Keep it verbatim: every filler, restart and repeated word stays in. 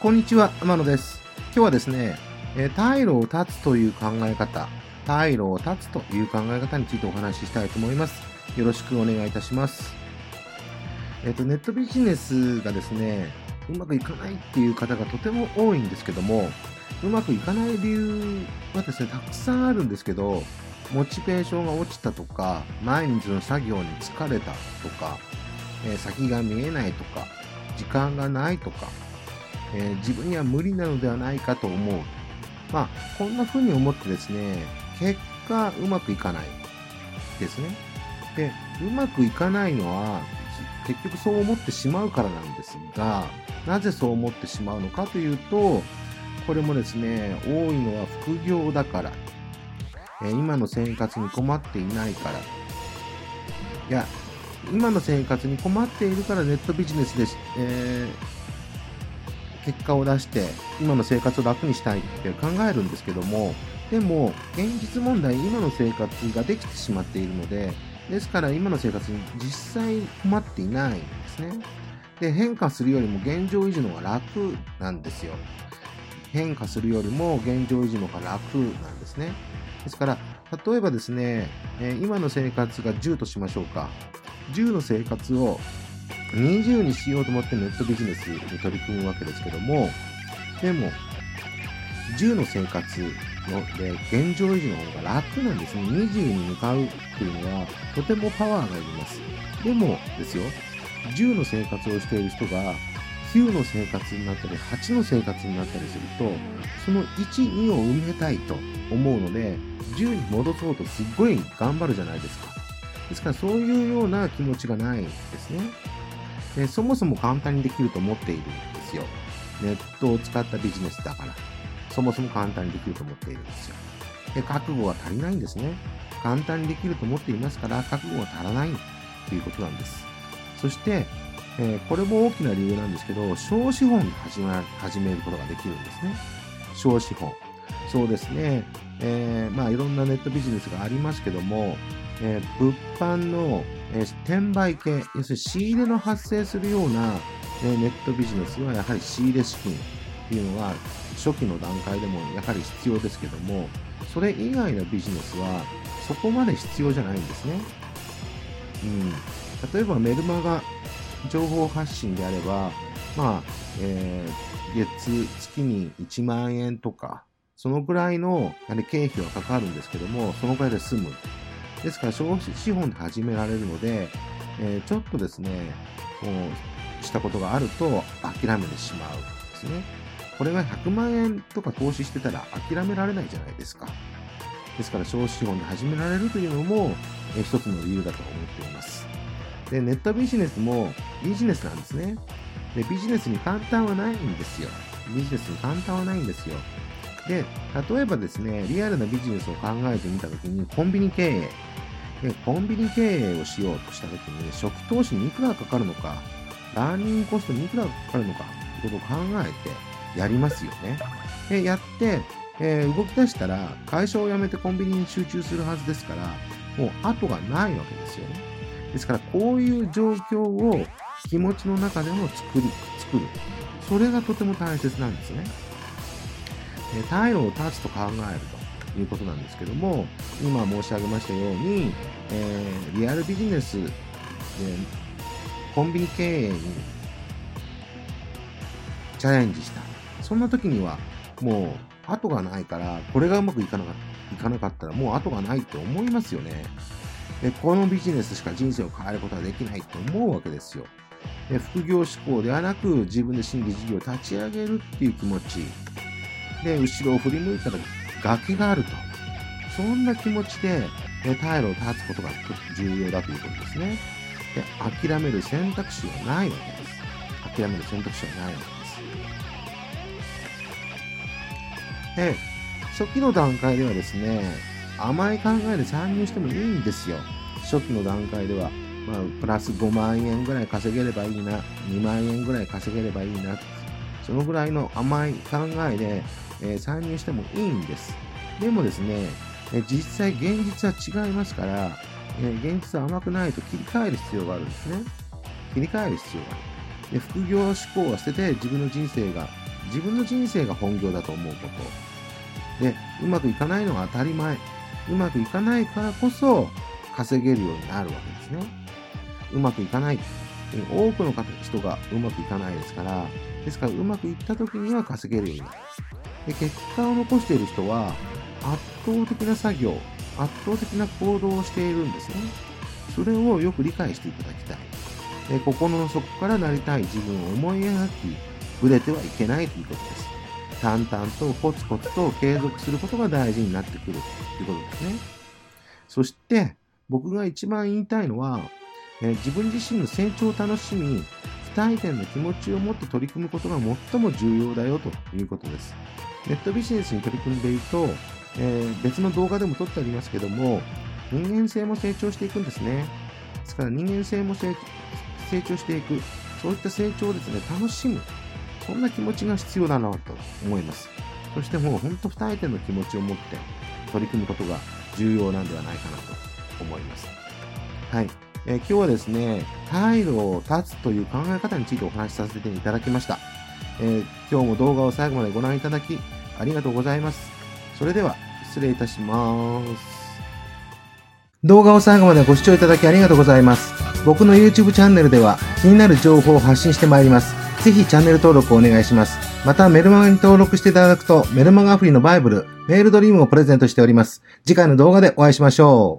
こんにちは、天野です。今日はですね、えー、退路を断つという考え方、退路を断つという考え方についてお話ししたいと思います。よろしくお願いいたします。えっと、ネットビジネスがですね、うまくいかないっていう方がとても多いんですけども、うまくいかない理由はですね、たくさんあるんですけど、モチベーションが落ちたとか、毎日の作業に疲れたとか、えー、先が見えないとか、時間がないとか、えー、自分には無理なのではないかと思う。まあ、こんな風に思ってですね、結果うまくいかないですね。で、うまくいかないのは、結局そう思ってしまうからなんですが、なぜそう思ってしまうのかというと、これもですね、多いのは副業だから、えー、今の生活に困っていないから、いや、今の生活に困っているからネットビジネスで、えー結果を出して今の生活を楽にしたいって考えるんですけども、でも現実問題今の生活ができてしまっているので、ですから今の生活に実際困っていないんですね。で、変化するよりも現状維持の方が楽なんですよ。変化するよりも現状維持の方が楽なんですね。ですから例えばですね、えー、今の生活がじゅうとしましょうか。じゅうの生活をにじゅうにしようと思ってネットビジネスに取り組むわけですけども、でもじゅうの生活ので現状維持の方が楽なんですね。にじゅうに向かうっていうのはとてもパワーがいります。でもですよ、じゅうの生活をしている人がきゅうの生活になったりはちの生活になったりすると、そのいち、にを埋めたいと思うのでじゅうに戻そうとすっごい頑張るじゃないですか。ですからそういうような気持ちがないんですね。で、そもそも簡単にできると思っているんですよ。ネットを使ったビジネスだから。そもそも簡単にできると思っているんですよ。で、覚悟が足りないんですね。簡単にできると思っていますから、覚悟が足らないということなんです。そして、えー、これも大きな理由なんですけど、小資本で始め、始めることができるんですね。小資本。そうですね。えー、まあいろんなネットビジネスがありますけども、えー、物販のえー、転売系、要するに仕入れの発生するような、えー、ネットビジネスはやはり仕入れ資金っていうのは初期の段階でもやはり必要ですけども、それ以外のビジネスはそこまで必要じゃないんですね。うん、例えばメルマガ情報発信であれば、まあ、えー、月、月にいちまんえんとか、そのぐらいの経費はかかるんですけども、そのぐらいで済む。ですから、小資本で始められるので、えー、ちょっとですね、こうしたことがあると諦めてしまうんですね。これがひゃくまんえんとか投資してたら諦められないじゃないですか。ですから、小資本で始められるというのも、えー、一つの理由だと思っています。で、ネットビジネスもビジネスなんですね。で、ビジネスに簡単はないんですよ。ビジネスに簡単はないんですよ。で、例えばですね、リアルなビジネスを考えてみたときに、コンビニ経営。で、コンビニ経営をしようとしたときに、初期投資にいくらかかるのか、ランニングコストにいくらかかるのか、ということを考えてやりますよね。で、やって、えー、動き出したら、会社を辞めてコンビニに集中するはずですから、もう後がないわけですよね。ですから、こういう状況を気持ちの中でも作り、作る。それがとても大切なんですね。退路を断つと考えるということなんですけども、今申し上げましたように、えー、リアルビジネスでコンビニ経営にチャレンジした。そんな時にはもう後がないから、これがうまくいかなかった、いかなかったらもう後がないって思いますよね。で、このビジネスしか人生を変えることはできないと思うわけですよ。で、副業志向ではなく自分で新規事業を立ち上げるっていう気持ち。で、後ろを振り向いたら崖があると。そんな気持ちで、退路を断つことが重要だということですね。で、諦める選択肢はないわけです。諦める選択肢はないわけです。で、初期の段階ではですね、甘い考えで参入してもいいんですよ。初期の段階では。まあ、プラスごまんえんぐらい稼げればいいな、にまんえんぐらい稼げればいいな、そのぐらいの甘い考えで、えー、参入してもいいんです。でもですね、えー、実際現実は違いますから、えー、現実は甘くないと切り替える必要があるんですね。切り替える必要がある。で、副業志向は捨てて自分の人生が自分の人生が本業だと思うことで、うまくいかないのは当たり前。うまくいかないからこそ稼げるようになるわけですね。うまくいかない。多くの人がうまくいかないですから、ですからうまくいった時には稼げるようになる。で、結果を残している人は圧倒的な作業、圧倒的な行動をしているんですね。それをよく理解していただきたい。で、心の底からなりたい自分を思い描き、ぶれてはいけないということです。淡々とコツコツと継続することが大事になってくるということですね。そして僕が一番言いたいのは、えー、自分自身の成長を楽しみ、不退転の気持ちを持って取り組むことが最も重要だよということです。ネットビジネスに取り組んでいると、えー、別の動画でも撮ってありますけども、人間性も成長していくんですね。ですから人間性も成長していく、そういった成長をですね、楽しむ。そんな気持ちが必要だなと思います。そしてもう本当不退転の気持ちを持って取り組むことが重要なんではないかなと思います。はい。えー、今日はですね、退路を断つという考え方についてお話しさせていただきました。えー、今日も動画を最後までご覧いただきありがとうございます。それでは失礼いたします。動画を最後までご視聴いただきありがとうございます。僕の YouTube チャンネルでは気になる情報を発信してまいります。ぜひチャンネル登録をお願いします。またメルマガに登録していただくとメルマガアプリのバイブル、メールドリームをプレゼントしております。次回の動画でお会いしましょう。